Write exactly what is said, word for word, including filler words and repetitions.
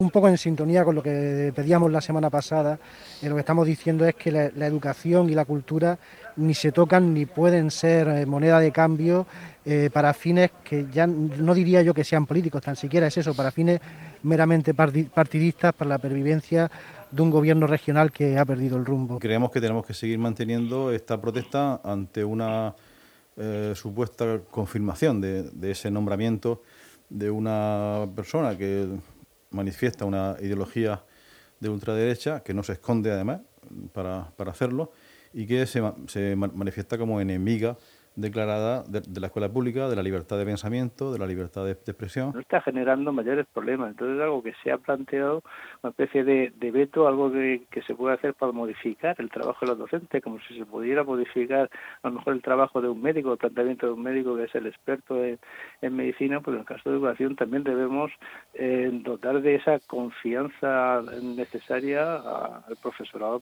Un poco en sintonía con lo que pedíamos la semana pasada, eh, lo que estamos diciendo es que la, la educación y la cultura ni se tocan ni pueden ser eh, moneda de cambio eh, para fines que ya no diría yo que sean políticos, tan siquiera es eso, para fines meramente partidistas, para la pervivencia de un gobierno regional que ha perdido el rumbo. Creemos que tenemos que seguir manteniendo esta protesta ante una eh, supuesta confirmación de, de ese nombramiento de una persona que manifiesta una ideología de ultraderecha, que no se esconde además para, para hacerlo, y que se, se manifiesta como enemiga declarada de, de la escuela pública, de la libertad de pensamiento, de la libertad de, de expresión. No está generando mayores problemas, entonces es algo que se ha planteado, una especie de, de veto, algo que, que se puede hacer para modificar el trabajo de los docentes, como si se pudiera modificar a lo mejor el trabajo de un médico, el planteamiento de un médico que es el experto en, en medicina, pues en el caso de educación también debemos eh, dotar de esa confianza necesaria a, al profesorado